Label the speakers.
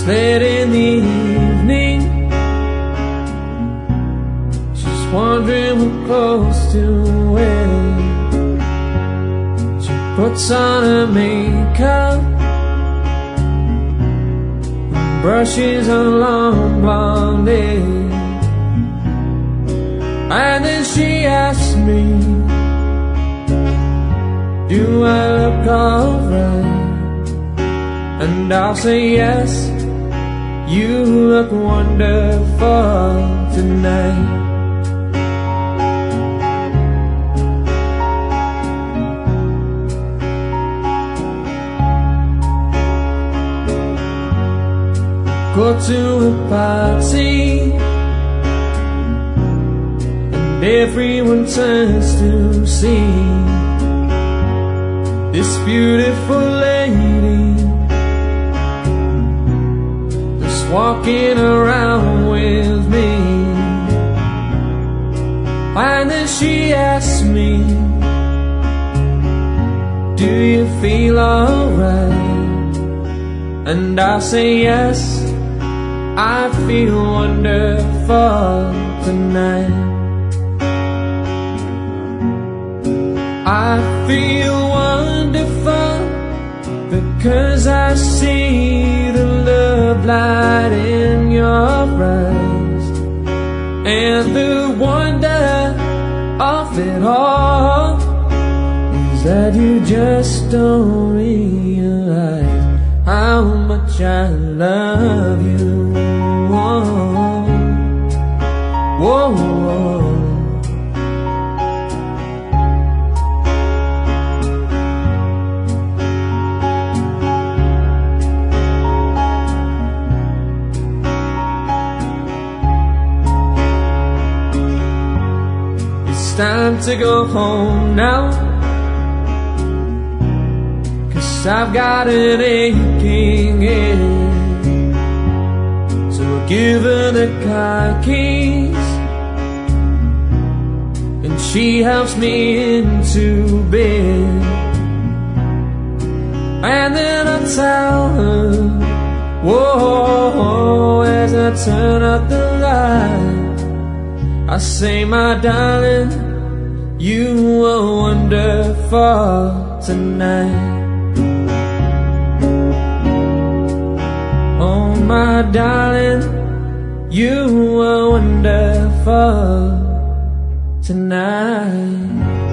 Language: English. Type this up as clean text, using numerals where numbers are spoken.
Speaker 1: late in the evening. She's wondering what clothes to wear. She puts on her makeup and brushes her long blonde hair. And then she asks me, do I look alright? And I'll say yes, you look wonderful tonight. Go to a party and everyone turns to see this beautiful lady just walking around with me. And then she asks me, do you feel alright? And I say yes, I feel wonderful tonight. I feel wonderful because I see the love light in your eyes. And the wonder of it all is that you just don't realize how much I love you. Whoa, whoa, whoa. It's time to go home now, 'cause I've got an aching head. So I give her the car keys and she helps me into bed. And then I tell her, whoa, as I turn up the light, I say, my darling, you are wonderful tonight. Oh, my darling, you are wonderful tonight.